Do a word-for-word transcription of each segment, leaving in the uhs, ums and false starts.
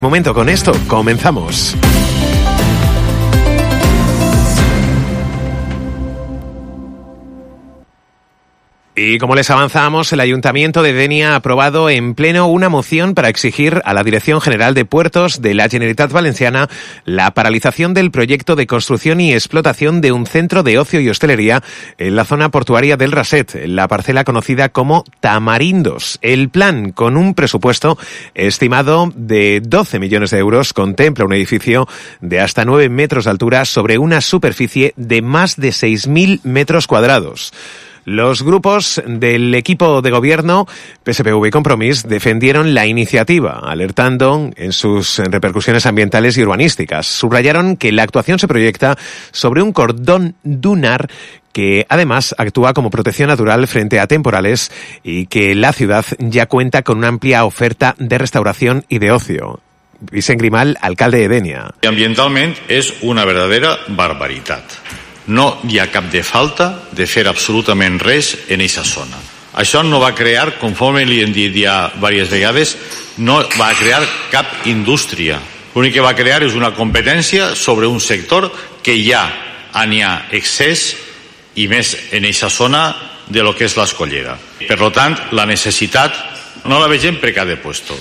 Momento, con esto comenzamos. Y como les avanzamos, el Ayuntamiento de Dénia ha aprobado en pleno una moción para exigir a la Dirección General de Puertos de la Generalitat Valenciana la paralización del proyecto de construcción y explotación de un centro de ocio y hostelería en la zona portuaria del Raset, en la parcela conocida como Tamarindos. El plan, con un presupuesto estimado de doce millones de euros, contempla un edificio de hasta nueve metros de altura sobre una superficie de más de seis mil metros cuadrados. Los grupos del equipo de gobierno, P S P V y Compromís, defendieron la iniciativa, alertando en sus repercusiones ambientales y urbanísticas. Subrayaron que la actuación se proyecta sobre un cordón dunar que además actúa como protección natural frente a temporales y que la ciudad ya cuenta con una amplia oferta de restauración y de ocio. Vicent Grimal, alcalde de Dénia. Ambientalment és una verdadera barbaritat. No hi ha cap de falta de fer absolutament res en aquesta zona. Això no va crear, conforme li hem dit ja diverses vegades, no va crear cap indústria. L'únic que va crear és una competència sobre un sector que ja n'hi ha excés i més en aquesta zona de lo que és l'escollera. Per tant, la necessitat no la vegem per cada puesto.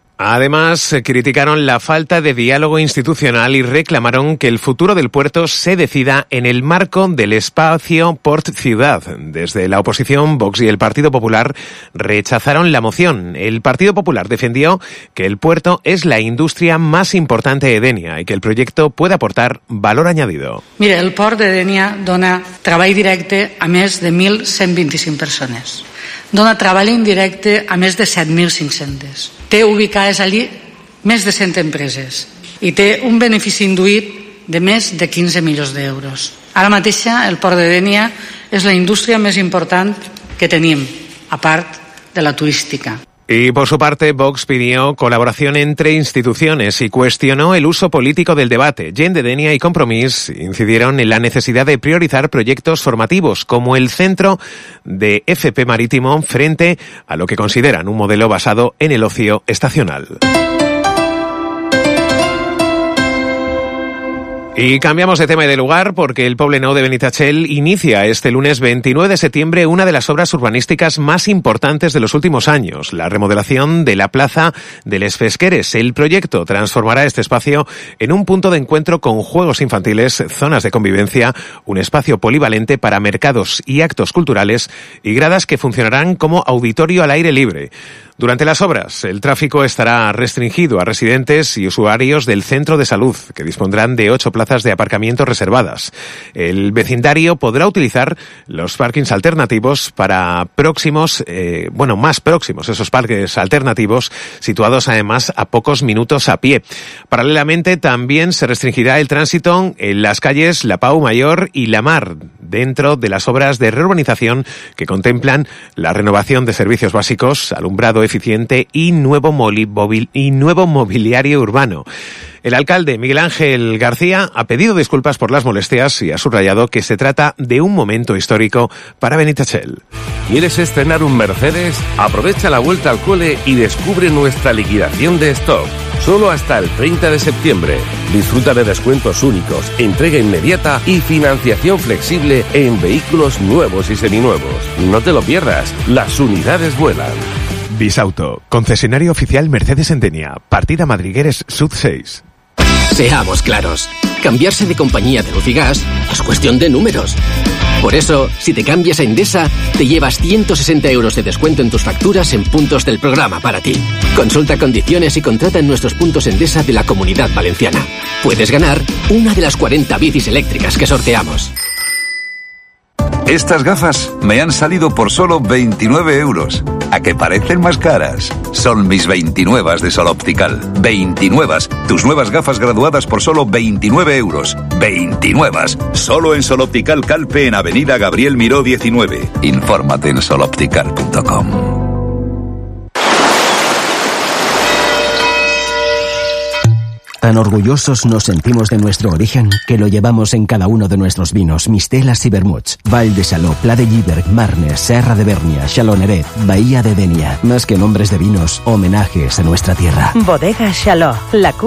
Además, criticaron la falta de diálogo institucional y reclamaron que el futuro del puerto se decida en el marco del espacio Port Ciudad. Desde la oposición, Vox y el Partido Popular rechazaron la moción. El Partido Popular defendió que el puerto es la industria más importante de Dénia y que el proyecto puede aportar valor añadido. Mira, el port de Dénia dona treball directe a més de mil cent vint-i-cinc persones. Dona treball indirecte a més de set mil cinc-cents. Té ubicades allí més de cent empreses i té un benefici induït de més de quinze milions d'euros. Ara mateixa el port de Dénia és la indústria més important que tenim, a part de la turística. Y por su parte, Vox pidió colaboración entre instituciones y cuestionó el uso político del debate. Gent de Dénia y Compromís incidieron en la necesidad de priorizar proyectos formativos como el centro de F P Marítimo frente a lo que consideran un modelo basado en el ocio estacional. Y cambiamos de tema y de lugar porque el Poblenou de Benitatxell inicia este lunes veintinueve de septiembre una de las obras urbanísticas más importantes de los últimos años, la remodelación de la Plaza de les Fesqueres. El proyecto transformará este espacio en un punto de encuentro con juegos infantiles, zonas de convivencia, un espacio polivalente para mercados y actos culturales y gradas que funcionarán como auditorio al aire libre. Durante las obras, el tráfico estará restringido a residentes y usuarios del centro de salud, que dispondrán de ocho plazas de aparcamiento reservadas. El vecindario podrá utilizar los parkings alternativos para próximos, eh, bueno, más próximos, esos parques alternativos, situados además a pocos minutos a pie. Paralelamente, también se restringirá el tránsito en las calles La Pau Mayor y La Mar, dentro de las obras de reurbanización que contemplan la renovación de servicios básicos, alumbrado eficiente y nuevo, moli- y nuevo mobiliario urbano. El alcalde Miguel Ángel García ha pedido disculpas por las molestias y ha subrayado que se trata de un momento histórico para Benitatxell. ¿Quieres estrenar un Mercedes? Aprovecha la vuelta al cole y descubre nuestra liquidación de stock. Solo hasta el treinta de septiembre. Disfruta de descuentos únicos, entrega inmediata y financiación flexible en vehículos nuevos y seminuevos. No te lo pierdas, las unidades vuelan. Bisauto, concesionario oficial Mercedes en Dénia, partida Madrigueres Sud seis. Seamos claros, cambiarse de compañía de luz y gas es cuestión de números. Por eso, si te cambias a Endesa, te llevas ciento sesenta euros de descuento en tus facturas en puntos del programa para ti. Consulta condiciones y contrata en nuestros puntos Endesa de la Comunidad Valenciana. Puedes ganar una de las cuarenta bicis eléctricas que sorteamos. Estas gafas me han salido por solo veintinueve euros. ¿A que parecen más caras? Son mis veintinuevas de Sol Optical. veintinuevas. Tus nuevas gafas graduadas por solo veintinueve euros. veintinuevas. Solo en Sol Optical Calpe en Avenida Gabriel Miró diecinueve. Infórmate en sol optical punto com. Tan orgullosos nos sentimos de nuestro origen que lo llevamos en cada uno de nuestros vinos, mistelas y vermuts. Vall de Xaló, Pla de Lliberg, Marnes, Serra de Bèrnia, Xaloneret, Bahía de Denia. Más que nombres de vinos, homenajes a nuestra tierra. Bodega Xaló, la